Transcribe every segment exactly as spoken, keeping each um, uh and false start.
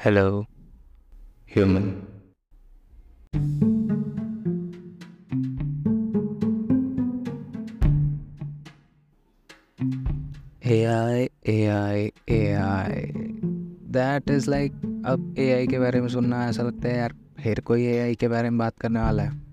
Hello, human. A I A I A I that is like अब A आई के बारे में सुनना ऐसा लगता है यार फिर कोई ए आई के बारे में बात करने वाला है।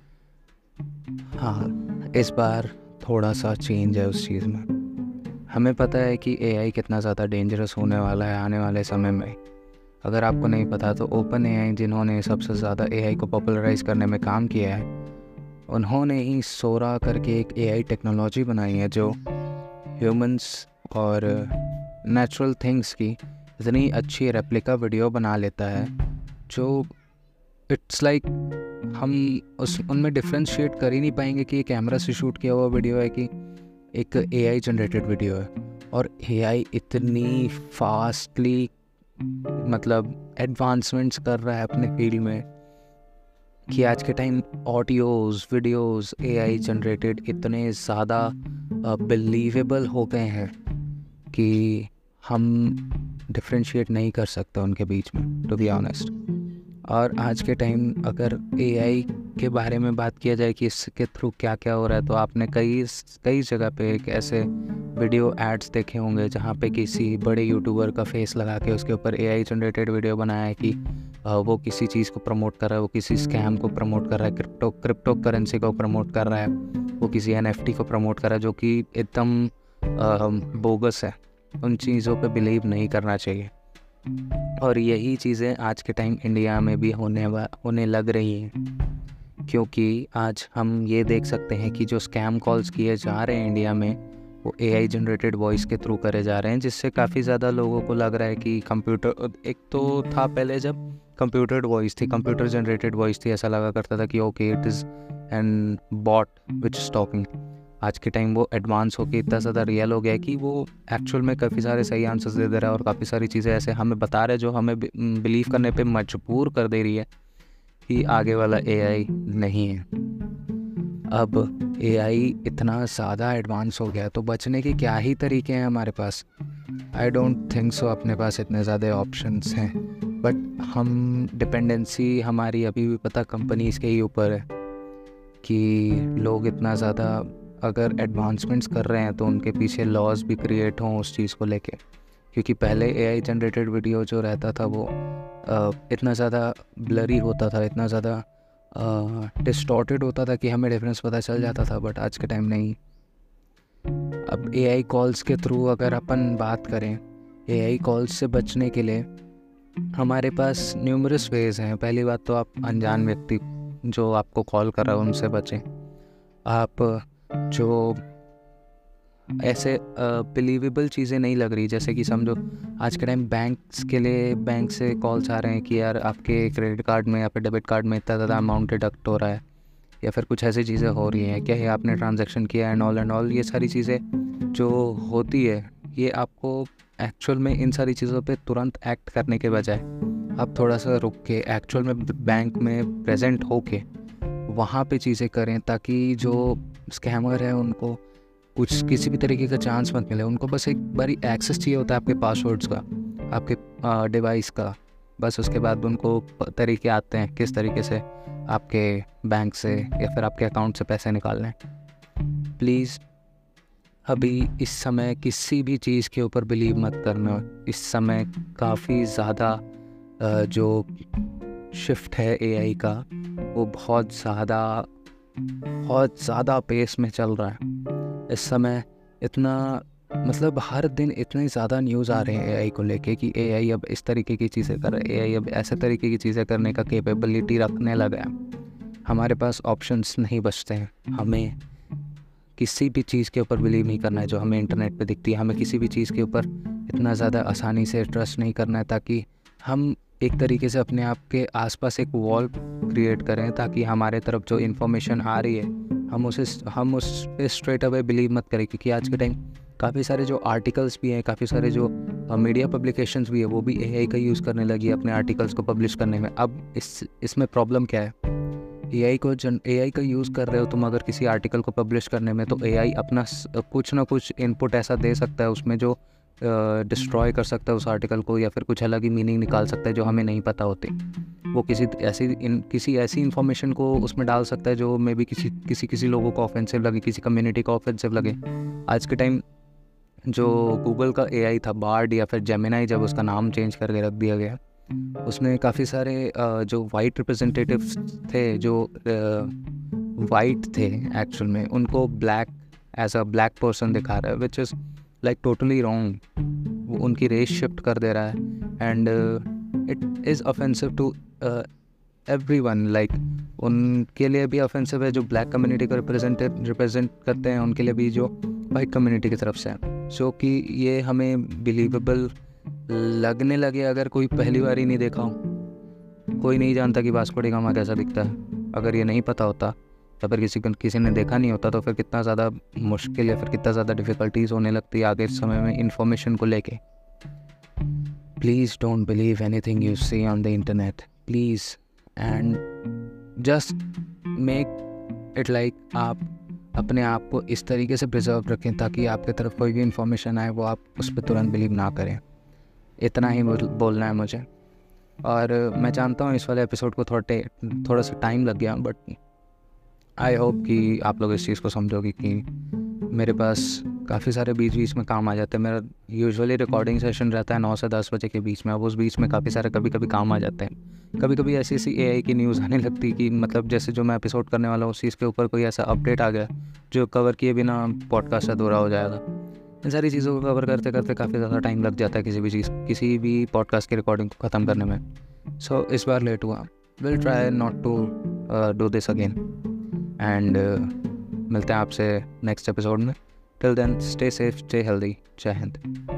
हाँ, इस बार थोड़ा सा चेंज है उस चीज़ में। हमें पता है कि ए आई कितना ज़्यादा डेंजरस होने वाला है आने वाले समय में। अगर आपको नहीं पता तो ओपन ए आई जिन्होंने सबसे ज़्यादा ए आई को पॉपुलराइज़ करने में काम किया है, उन्होंने ही सोरा करके एक ए आई टेक्नोलॉजी बनाई है जो ह्यूमंस और नेचुरल थिंग्स की इतनी अच्छी रेप्लिका वीडियो बना लेता है जो इट्स लाइक like, हम उस उनमें डिफ्रेंशिएट कर ही नहीं पाएंगे कि ये कैमरा से शूट किया हुआ वीडियो है कि एक ए आई जनरेटेड वीडियो है। और ए आई इतनी फास्टली मतलब एडवांसमेंट्स कर रहा है अपने फील्ड में कि आज के time audios videos A I generated इतने ज़्यादा बिलीवेबल हो गए हैं कि हम डिफ्रेंशिएट नहीं कर सकते उनके बीच में, टू बी ऑनेस्ट। और आज के टाइम अगर ए आई के बारे में बात किया जाए कि इसके थ्रू क्या क्या हो रहा है, तो आपने कई कई जगह पे एक ऐसे वीडियो एड्स देखे होंगे जहाँ पे किसी बड़े यूट्यूबर का फेस लगा के उसके ऊपर ए आई जनरेटेड वीडियो बनाया है कि वो किसी चीज़ को प्रमोट कर रहा है, वो किसी स्कैम को प्रमोट कर रहा है, क्रिप्टो क्रिप्टो करेंसी को प्रमोट कर रहा है, वो किसी एन एफ टी को प्रमोट कर रहा है जो कि एकदम बोगस है। उन चीज़ों पे बिलीव नहीं करना चाहिए। और यही चीज़ें आज के टाइम इंडिया में भी होने होने लग रही हैं, क्योंकि आज हम ये देख सकते हैं कि जो स्कैम कॉल्स किए जा रहे हैं इंडिया में वो ए आई जनरेटेड वॉइस के थ्रू करे जा रहे हैं, जिससे काफ़ी ज़्यादा लोगों को लग रहा है कि कंप्यूटर, एक तो था पहले जब कंप्यूटर्ड वॉइस थी, कंप्यूटर जनरेटेड वॉइस थी, ऐसा लगा करता था कि okay it is and bot which is talking. आज के टाइम वो एडवांस होकर इतना ज़्यादा रियल हो गया है कि वो एक्चुअल में काफ़ी सारे सही आंसर्स दे दे रहा है और काफ़ी सारी चीज़ें ऐसे हमें बता रहे हैं जो हमें बिलीव करने पे मजबूर कर दे रही है कि आगे वाला ए आई नहीं है। अब ए आई इतना ज़्यादा एडवांस हो गया तो बचने के क्या ही तरीके हैं हमारे पास। आई डोंट थिंक सो अपने पास इतने ज़्यादा ऑप्शंस हैं, बट हम डिपेंडेंसी हमारी अभी भी पता कंपनीज़ के ही ऊपर है कि लोग इतना ज़्यादा अगर एडवांसमेंट्स कर रहे हैं तो उनके पीछे लॉज भी क्रिएट हों उस चीज़ को लेके। क्योंकि पहले ए आई जनरेटेड वीडियो जो रहता था वो आ, इतना ज़्यादा ब्लरी होता था, इतना ज़्यादा डिस्टॉर्टेड होता था कि हमें डिफरेंस पता चल जाता था, बट आज के टाइम नहीं। अब ए आई कॉल्स के थ्रू अगर अपन बात करें, ए आई कॉल्स से बचने के लिए हमारे पास न्यूमरस वेज हैं। पहली बात तो आप अनजान व्यक्ति जो आपको कॉल कर रहा है उनसे बचें। आप जो ऐसे बिलीवेबल चीज़ें नहीं लग रही, जैसे कि समझो आज के टाइम बैंक्स के लिए बैंक से कॉल्स आ रहे हैं कि यार आपके क्रेडिट कार्ड में या फिर डेबिट कार्ड में इतना ज़्यादा अमाउंट डिडक्ट हो रहा है, या फिर कुछ ऐसी चीज़ें हो रही हैं, क्या है आपने ट्रांजैक्शन किया एंड ऑल एंड ऑल। ये सारी चीज़ें जो होती है ये आपको एक्चुअल में इन सारी चीज़ों पे तुरंत एक्ट करने के बजाय आप थोड़ा सा रुक के एक्चुअल में बैंक में प्रेजेंट हो के वहाँ पे चीज़ें करें, ताकि जो स्कैमर है उनको कुछ किसी भी तरीके का चांस मत मिले। उनको बस एक बारी एक्सेस चाहिए होता है आपके पासवर्ड्स का, आपके डिवाइस का, बस उसके बाद उनको तरीके आते हैं किस तरीके से आपके बैंक से या फिर आपके अकाउंट से पैसे निकालने। प्लीज़ अभी इस समय किसी भी चीज़ के ऊपर बिलीव मत करना। इस समय काफ़ी ज़्यादा जो शिफ्ट है ए आई का वो बहुत ज़्यादा बहुत ज़्यादा पेस में चल रहा है इस समय। इतना मतलब हर दिन इतने ज़्यादा न्यूज़ आ रहे हैं ए आई को लेके कि ए आई अब इस तरीके की चीज़ें कर रहा है, ए आई अब ऐसे तरीके की चीज़ें करने का कैपेबिलिटी रखने लगा है। हमारे पास ऑप्शंस नहीं बचते हैं। हमें किसी भी चीज़ के ऊपर बिलीव नहीं करना है जो हमें इंटरनेट पे दिखती है। हमें किसी भी चीज़ के ऊपर इतना ज़्यादा आसानी से ट्रस्ट नहीं करना है, ताकि हम एक तरीके से अपने आप के आसपास एक वॉल क्रिएट करें, ताकि हमारे तरफ जो इन्फॉर्मेशन आ रही है हम उसे हम उस पे स्ट्रेट अवे बिलीव मत करें। क्योंकि आज के टाइम काफ़ी सारे जो आर्टिकल्स भी हैं, काफ़ी सारे जो मीडिया पब्लिकेशंस भी है, वो भी ए आई का यूज़ करने लगी है अपने आर्टिकल्स को पब्लिश करने में। अब इस इसमें प्रॉब्लम क्या है, ए आई को जन ए आई का यूज़ कर रहे हो तुम अगर किसी आर्टिकल को पब्लिश करने में, तो ए आई अपना कुछ ना कुछ इनपुट ऐसा दे सकता है उसमें जो डिस्ट्रॉय कर सकता है उस आर्टिकल को, या फिर कुछ अलग ही मीनिंग निकाल सकता है जो हमें नहीं पता होती। वो किसी ऐसी इन किसी ऐसी इन्फॉर्मेशन को उसमें डाल सकता है जो मे बी किसी किसी किसी लोगों को ऑफेंसिव लगे, किसी कम्युनिटी को ऑफेंसिव लगे। आज के टाइम जो गूगल का एआई था बार्ड या फिर जेमिनाई, जब उसका नाम चेंज करके रख दिया गया, उसमें काफ़ी सारे जो वाइट रिप्रेजेंटेटिव्स थे, जो वाइट थे एक्चुअल में, उनको black as a black person दिखा रहा है, which is like totally wrong. वो उनकी रेस शिफ्ट कर दे रहा है and it is offensive to everyone. Like उनके लिए भी ऑफेंसिव है जो ब्लैक कम्युनिटी को रिप्रेजेंट रिप्रेजेंट करते हैं, उनके लिए भी जो वाइट कम्युनिटी की तरफ से है। सो कि ये हमें बिलीवेबल लगने लगे अगर कोई पहली बार ही नहीं देखा हो। कोई नहीं जानता कि वास्को डी गामा कैसा दिखता है। अगर ये नहीं पता होता या फिर किसी किसी ने देखा नहीं होता तो फिर कितना ज़्यादा मुश्किल या फिर कितना ज़्यादा डिफ़िकल्टीज होने लगती है आगे इस समय में इन्फॉर्मेशन को लेके। Please don't believe anything you see on the internet, please, and just make it like आप अपने आप को इस तरीके से प्रिजर्व रखें ताकि आपकी तरफ कोई भी इन्फॉर्मेशन आए वो आप उस पर तुरंत बिलीव ना करें। इतना ही बोलना है मुझे। और मैं जानता हूँ इस वाले एपिसोड को थोड़े थोड़ा सा टाइम लग गया, बट आई होप कि आप लोग इस चीज़ को समझोगे कि मेरे पास काफ़ी सारे बीच बीच में काम आ जाते हैं। मेरा यूजुअली रिकॉर्डिंग सेशन रहता है नौ से दस बजे के बीच में। अब उस बीच में काफ़ी सारे कभी कभी काम आ जाते हैं। कभी कभी ऐसी ऐसी एआई की न्यूज़ आने लगती कि मतलब जैसे जो मैं एपिसोड करने वाला हूँ उस चीज़ के ऊपर कोई ऐसा अपडेट आ गया जो कवर किए बिना पॉडकास्ट अधूरा हो जाएगा। इन सारी चीज़ों को कवर करते करते काफ़ी ज़्यादा टाइम लग जाता है किसी भी चीज़ किसी भी पॉडकास्ट की रिकॉर्डिंग को ख़त्म करने में। सो so, इस बार लेट हुआ। Will try not to do this again and मिलते हैं आपसे नेक्स्ट एपिसोड में। Till then stay safe, stay healthy. जय हिंद।